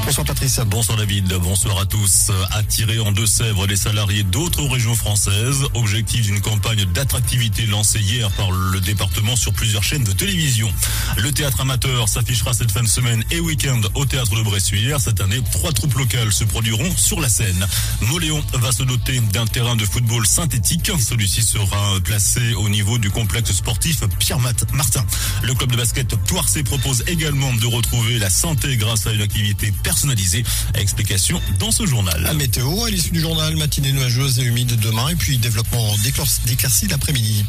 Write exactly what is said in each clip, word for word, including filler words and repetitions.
Bonsoir Patrice. Bonsoir David, bonsoir à tous. Attirer en Deux-Sèvres les salariés d'autres régions françaises. Objectif d'une campagne d'attractivité lancée hier par le département sur plusieurs chaînes de télévision. Le théâtre amateur s'affichera cette fin de semaine et week-end au théâtre de Bressuire. Cette année, trois troupes locales se produiront sur la scène. Mauléon va se doter d'un terrain de football synthétique. Celui-ci sera placé au niveau du complexe sportif Pierre-Martin. Le club de basket Toircé propose également de retrouver la santé grâce à une activité personnalisée. Explication dans ce journal. La météo à l'issue du journal, matinée nuageuse et humide demain et puis développement d'éclaircies l'après-midi.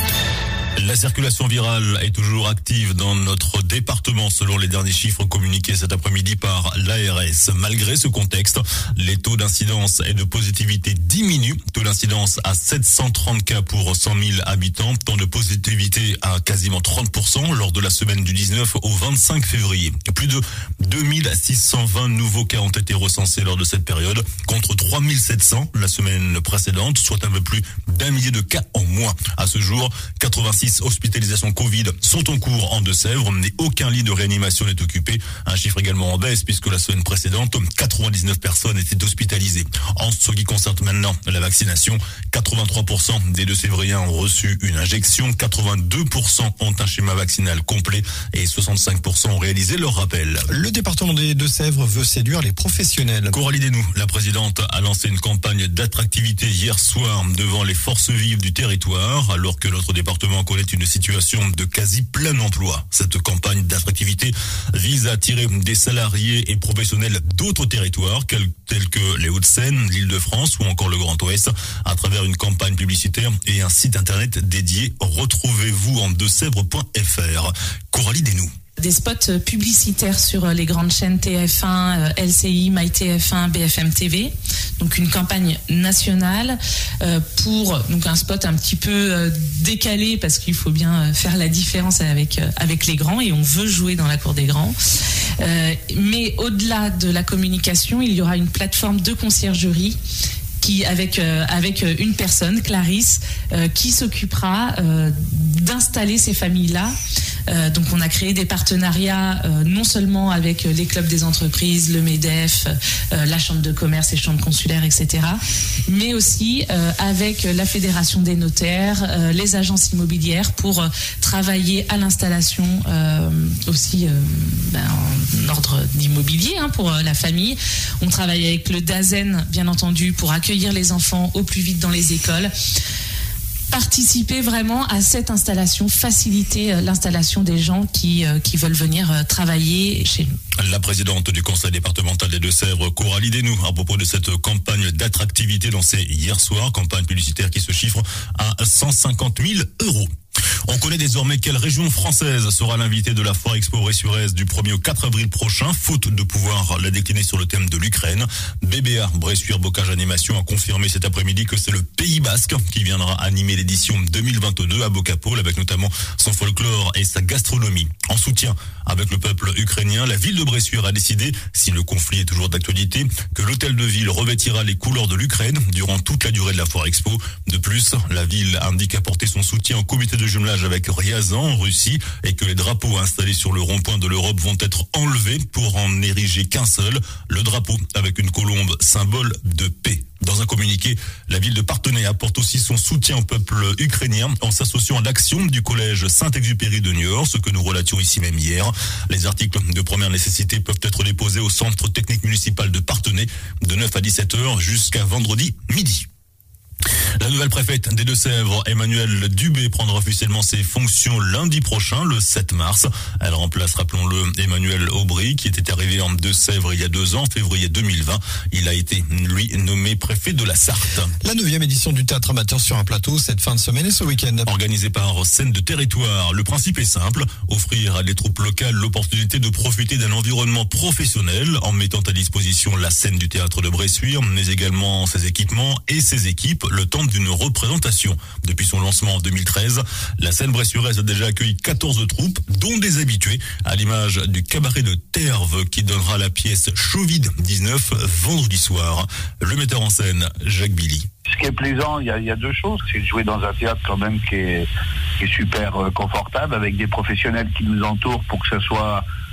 La circulation virale est toujours active dans notre département selon les derniers chiffres communiqués cet après-midi par l'A R S. Malgré ce contexte, les taux d'incidence et de positivité diminuent. Taux d'incidence à sept cent trente cas pour cent mille habitants. Taux de positivité à quasiment trente pour cent lors de la semaine du dix-neuf au vingt-cinq février. Plus de deux mille six cent vingt nouveaux cas ont été recensés lors de cette période contre trois mille sept cents la semaine précédente, soit un peu plus d'un millier de cas en moins. À ce jour, quatre-vingt-six hospitalisations Covid sont en cours en Deux-Sèvres, mais aucun lit de réanimation n'est occupé. Un chiffre également en baisse puisque la semaine précédente, quatre-vingt-dix-neuf personnes étaient hospitalisées. En ce qui concerne maintenant la vaccination, quatre-vingt-trois pour cent des Deux-Sévriens ont reçu une injection, quatre-vingt-deux pour cent ont un schéma vaccinal complet et soixante-cinq pour cent ont réalisé leur rappel. Le département des Deux-Sèvres veut séduire les professionnels. Coralie Desnoux, la présidente, a lancé une campagne d'attractivité hier soir devant les forces vives du territoire, alors que notre département connaît une situation de quasi plein emploi. Cette campagne d'attractivité vise à attirer des salariés et professionnels d'autres territoires tels que les Hauts-de-Seine, l'Île-de-France ou encore le Grand Ouest à travers une campagne publicitaire et un site internet dédié. Retrouvez-vous en deux-sèvres point f r. Coralie Desnoux. Des spots publicitaires sur les grandes chaînes T F un, L C I, MyTF un, B F M T V. Donc une campagne nationale pour donc un spot un petit peu décalé parce qu'il faut bien faire la différence avec avec les grands et on veut jouer dans la cour des grands. Mais au-delà de la communication, il y aura une plateforme de conciergerie qui avec euh, avec une personne, Clarisse, euh, qui s'occupera euh, d'installer ces familles-là. Euh, donc on a créé des partenariats euh, non seulement avec les clubs des entreprises, le MEDEF, euh, la chambre de commerce et chambre consulaire, et cetera, mais aussi euh, avec la fédération des notaires, euh, les agences immobilières pour euh, travailler à l'installation euh, aussi euh, ben, en ordre d'immobilier hein, pour euh, la famille. On travaille avec le DAZEN, bien entendu, pour accueillir les enfants au plus vite dans les écoles. Participer vraiment à cette installation, faciliter l'installation des gens qui, qui veulent venir travailler chez nous. La présidente du conseil départemental des Deux-Sèvres, Coralie Desnoux, à propos de cette campagne d'attractivité lancée hier soir, campagne publicitaire qui se chiffre à cent cinquante mille euros. On connaît désormais quelle région française sera l'invitée de la Foire Expo Bressuire du premier au quatre avril prochain, faute de pouvoir la décliner sur le thème de l'Ukraine. B B A Bressuire Bocage Animation a confirmé cet après-midi que c'est le Pays Basque qui viendra animer l'édition deux mille vingt-deux à Bocapole avec notamment son folklore et sa gastronomie. En soutien avec le peuple ukrainien, la ville de Bressuire a décidé, si le conflit est toujours d'actualité, que l'hôtel de ville revêtira les couleurs de l'Ukraine durant toute la durée de la Foire Expo. De plus, la ville indique apporter son soutien au comité de jumelage avec Ryazan en Russie et que les drapeaux installés sur le rond-point de l'Europe vont être enlevés pour en ériger qu'un seul, le drapeau avec une colombe symbole de paix. Dans un communiqué, la ville de Parthenay apporte aussi son soutien au peuple ukrainien en s'associant à l'action du collège Saint-Exupéry de Niort, ce que nous relations ici même hier. Les articles de première nécessité peuvent être déposés au centre technique municipal de Parthenay de neuf à dix-sept heures jusqu'à vendredi midi. La nouvelle préfète des Deux-Sèvres, Emmanuelle Dubé, prendra officiellement ses fonctions lundi prochain, le sept mars. Elle remplace, rappelons-le, Emmanuel Aubry, qui était arrivé en Deux-Sèvres il y a deux ans, février deux mille vingt. Il a été, lui, nommé préfet de la Sarthe. La neuvième édition du théâtre amateur sur un plateau, cette fin de semaine et ce week-end. Organisé par Scène de Territoire, le principe est simple, offrir à des troupes locales l'opportunité de profiter d'un environnement professionnel en mettant à disposition la scène du théâtre de Bressuire, mais également ses équipements et ses équipes, le temps d'une représentation. Depuis son lancement en deux mille treize, la scène bressuiraise a déjà accueilli quatorze troupes, dont des habitués, à l'image du cabaret de Terve qui donnera la pièce Chauvide dix-neuf vendredi soir. Le metteur en scène, Jacques Billy. Ce qui est plaisant, il y a, il y a deux choses. C'est de jouer dans un théâtre quand même qui est, qui est super confortable, avec des professionnels qui nous entourent pour que ce soit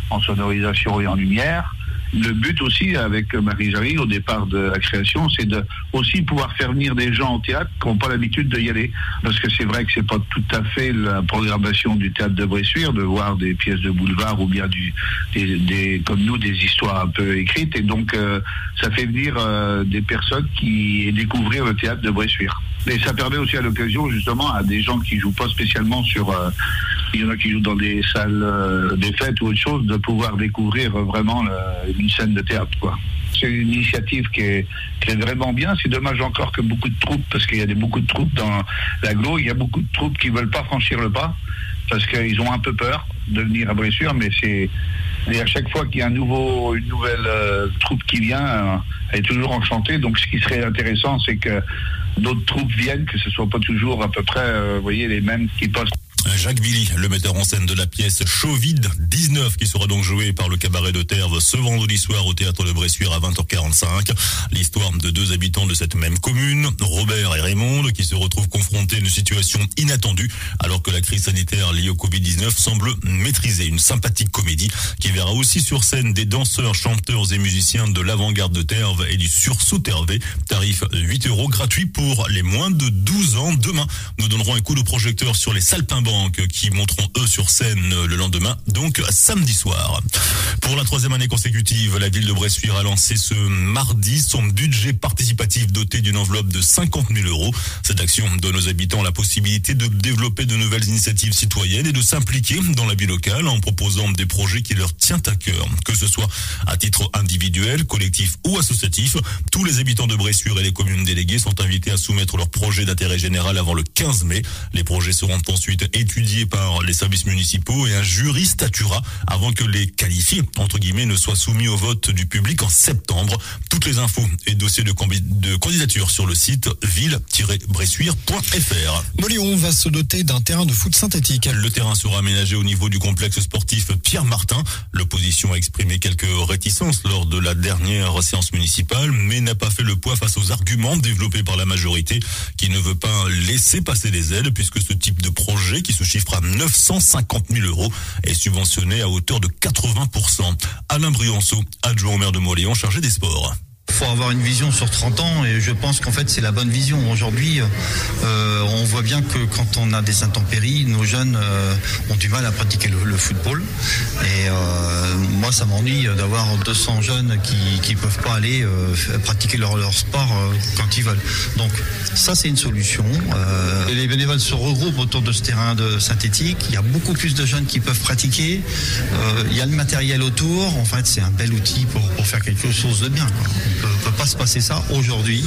en sonorisation et en lumière. Le but aussi, avec Marie-Jarry, au départ de la création, c'est de aussi pouvoir faire venir des gens au théâtre qui n'ont pas l'habitude d'y aller. Parce que c'est vrai que c'est pas tout à fait la programmation du théâtre de Bressuire, de voir des pièces de boulevard ou bien du, des, des, comme nous, des histoires un peu écrites. Et donc, euh, ça fait venir euh, des personnes qui découvrir le théâtre de Bressuire. Et ça permet aussi à l'occasion, justement, à des gens qui jouent pas spécialement sur... Euh, il y en a qui jouent dans des salles euh, des fêtes ou autre chose, de pouvoir découvrir euh, vraiment le, une scène de théâtre, quoi. C'est une initiative qui est, qui est vraiment bien. C'est dommage encore que beaucoup de troupes, parce qu'il y a des, beaucoup de troupes dans l'agglo, il y a beaucoup de troupes qui veulent pas franchir le pas, parce qu'ils ont un peu peur de venir à Bressuire, mais c'est... Et à chaque fois qu'il y a un nouveau, une nouvelle euh, troupe qui vient, euh, elle est toujours enchantée. Donc ce qui serait intéressant, c'est que d'autres troupes viennent, que ce ne soit pas toujours à peu près, euh, vous voyez, les mêmes qui passent. Jacques Billy, le metteur en scène de la pièce Covid dix-neuf, qui sera donc jouée par le cabaret de Terve ce vendredi soir au théâtre de Bressuire à vingt heures quarante-cinq. L'histoire de deux habitants de cette même commune, Robert et Raymond, qui se retrouvent confrontés à une situation inattendue alors que la crise sanitaire liée au Covid dix-neuf semble maîtrisée. Une sympathique comédie qui verra aussi sur scène des danseurs, chanteurs et musiciens de l'avant-garde de Terve et du sursaut Tervé. Tarif huit euros, gratuit pour les moins de douze ans. Demain, nous donnerons un coup de projecteur sur les saltimbanques qui monteront eux sur scène le lendemain, donc samedi soir. Pour la troisième année consécutive, la ville de Bressuire a lancé ce mardi son budget participatif doté d'une enveloppe de cinquante mille euros. Cette action donne aux habitants la possibilité de développer de nouvelles initiatives citoyennes et de s'impliquer dans la vie locale en proposant des projets qui leur tiennent à cœur. Que ce soit à titre individuel, collectif ou associatif, tous les habitants de Bressuire et les communes déléguées sont invités à soumettre leurs projets d'intérêt général avant le quinze mai. Les projets seront ensuite étudiés par les services municipaux et un jury statuera avant que les qualifiés, entre guillemets, ne soient soumis au vote du public en septembre. Toutes les infos et dossiers de, combi- de candidature sur le site ville tiret bressuire point f r. Mauléon va se doter d'un terrain de foot synthétique. Le terrain sera aménagé au niveau du complexe sportif Pierre Martin. L'opposition a exprimé quelques réticences lors de la dernière séance municipale, mais n'a pas fait le poids face aux arguments développés par la majorité qui ne veut pas laisser passer les ailes puisque ce type de projet, qui se chiffre à neuf cent cinquante mille euros, est subventionné à hauteur de quatre-vingts pour cent. Alain Brianceau, adjoint au maire de Mauléon, chargé des sports. Il faut avoir une vision sur trente ans et je pense qu'en fait c'est la bonne vision. Aujourd'hui, euh, on voit bien que quand on a des intempéries, nos jeunes euh, ont du mal à pratiquer le, le football. Et euh, moi, ça m'ennuie d'avoir deux cents jeunes qui qui peuvent pas aller euh, pratiquer leur, leur sport euh, quand ils veulent. Donc ça, c'est une solution. Euh, les bénévoles se regroupent autour de ce terrain de synthétique. Il y a beaucoup plus de jeunes qui peuvent pratiquer. Euh, il y a le matériel autour. En fait, c'est un bel outil pour, pour faire quelque chose de bien, quoi. On ne peut pas se passer ça aujourd'hui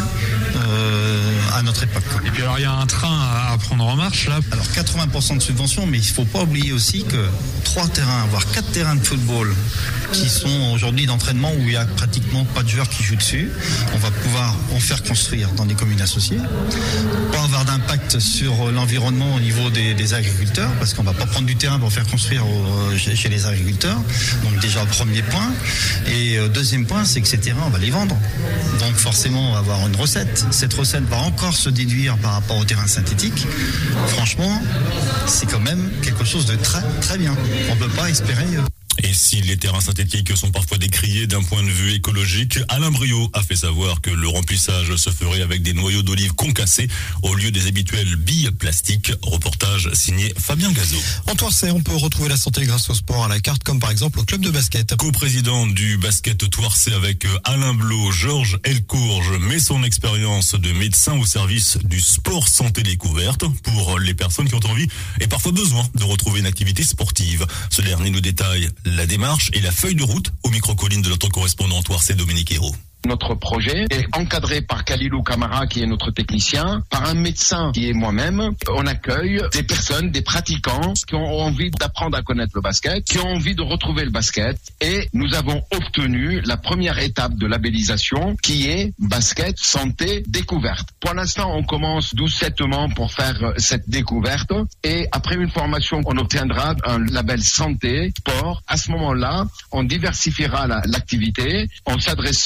euh, à notre époque. Et puis alors il y a un train à prendre en marche là. Alors quatre-vingts pour cent de subvention, mais il ne faut pas oublier aussi que trois terrains, voire quatre terrains de football qui sont aujourd'hui d'entraînement où il n'y a pratiquement pas de joueurs qui jouent dessus, on va pouvoir en faire construire dans des communes associées, pas avoir d'impact sur l'environnement au niveau des, des agriculteurs, parce qu'on ne va pas prendre du terrain pour faire construire au, chez, chez les agriculteurs. Donc déjà premier point. Et euh, deuxième point, c'est que ces terrains, on va les vendre. Donc forcément, on va avoir une recette. Cette recette va encore se déduire par rapport au terrain synthétique. Franchement, c'est quand même quelque chose de très très bien. On ne peut pas espérer... Euh... Et si les terrains synthétiques sont parfois décriés d'un point de vue écologique, Alain Briot a fait savoir que le remplissage se ferait avec des noyaux d'olive concassés au lieu des habituelles billes plastiques. Reportage signé Fabien Gazot. En Thouarçay, on peut retrouver la santé grâce au sport à la carte, comme par exemple au club de basket. Co-président du basket Thouarçay avec Alain Blot, Georges Elcourge met son expérience de médecin au service du sport santé découverte pour les personnes qui ont envie et parfois besoin de retrouver une activité sportive. Ce dernier nous détaille la démarche et la feuille de route au micro-colline de notre correspondant Thouarçay, Dominique Hérault. Notre projet est encadré par Khalilou Kamara, qui est notre technicien, par un médecin qui est moi-même. On accueille des personnes, des pratiquants qui ont envie d'apprendre à connaître le basket, qui ont envie de retrouver le basket. Et nous avons obtenu la première étape de labellisation qui est basket, santé, découverte. Pour l'instant, on commence doucettement pour faire cette découverte. Et après une formation, on obtiendra un label santé, sport. À ce moment-là, on diversifiera la, l'activité en s'adressant à des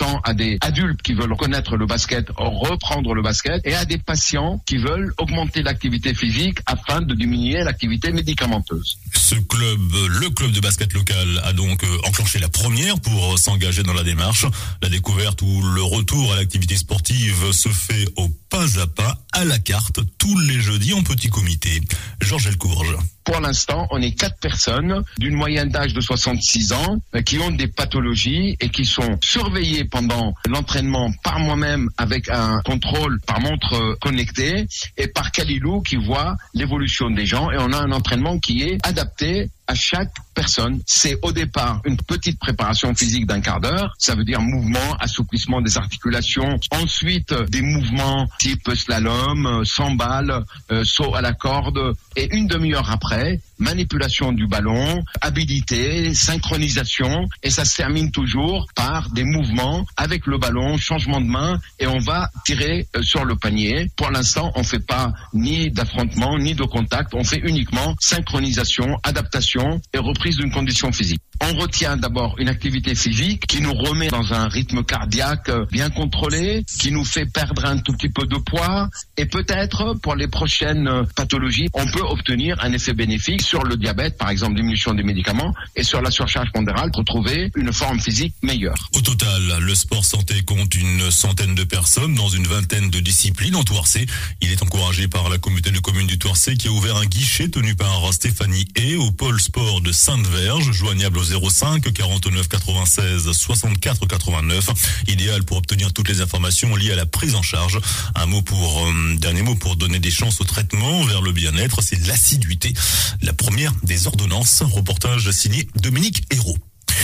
des adultes qui veulent connaître le basket, reprendre le basket, et à des patients qui veulent augmenter l'activité physique afin de diminuer l'activité médicamenteuse. Ce club, le club de basket local, a donc enclenché la première pour s'engager dans la démarche. La découverte ou le retour à l'activité sportive se fait au pas à pas, à la carte, tous les jeudis en petit comité. Georges Elcourge. Pour l'instant, on est quatre personnes d'une moyenne d'âge de soixante-six ans euh, qui ont des pathologies et qui sont surveillées pendant l'entraînement par moi-même avec un contrôle par montre euh, connectée et par Kalilou qui voit l'évolution des gens, et on a un entraînement qui est adapté à chaque personne. C'est au départ une petite préparation physique d'un quart d'heure, ça veut dire mouvement, assouplissement des articulations, ensuite euh, des mouvements type slalom, euh, cent balles, euh, saut à la corde, et une demi-heure après, manipulation du ballon, habilité, synchronisation, et ça se termine toujours par des mouvements avec le ballon, changement de main, et on va tirer euh, sur le panier. Pour l'instant, on fait pas ni d'affrontement, ni de contact, on fait uniquement synchronisation, adaptation et reprise d'une condition physique. On retient d'abord une activité physique qui nous remet dans un rythme cardiaque bien contrôlé, qui nous fait perdre un tout petit peu de poids, et peut-être pour les prochaines pathologies, on peut obtenir un effet bénéfique sur le diabète, par exemple diminution des médicaments, et sur la surcharge pondérale, retrouver une forme physique meilleure. Au total, le sport santé compte une centaine de personnes dans une vingtaine de disciplines en Thouarcé. Il est encouragé par la communauté de communes du Thouarcé qui a ouvert un guichet tenu par Stéphanie Hay au pôle sport de Sainte-Verge, joignable au zéro cinq quarante-neuf quatre-vingt-seize soixante-quatre quatre-vingt-neuf, idéal pour obtenir toutes les informations liées à la prise en charge. Un mot pour, euh, dernier mot pour donner des chances au traitement vers le bien-être, c'est l'assiduité, la première des ordonnances. Reportage signé Dominique Hérault.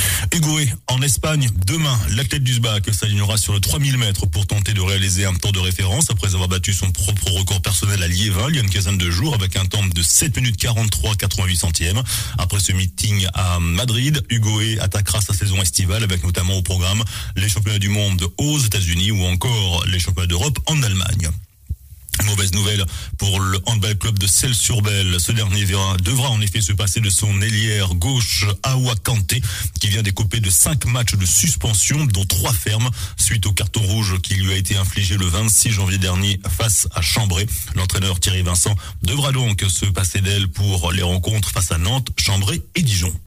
Ugoé, en Espagne, demain, l'athlète du S B A C s'alignera sur le trois mille mètres pour tenter de réaliser un temps de référence après avoir battu son propre record personnel à Liévin il y a une quinzaine de jours avec un temps de sept minutes quarante-trois quatre-vingt-huit centièmes. Après ce meeting à Madrid, Ugoé attaquera sa saison estivale avec notamment au programme les championnats du monde aux États-Unis ou encore les championnats d'Europe en Allemagne. Mauvaise nouvelle pour le handball club de Celles-sur-Belle. Ce dernier verra, devra en effet se passer de son ailière gauche Awa Kanté, qui vient d'écoper de cinq matchs de suspension, dont trois fermes, suite au carton rouge qui lui a été infligé le vingt-six janvier dernier face à Chambray. L'entraîneur Thierry Vincent devra donc se passer d'elle pour les rencontres face à Nantes, Chambray et Dijon.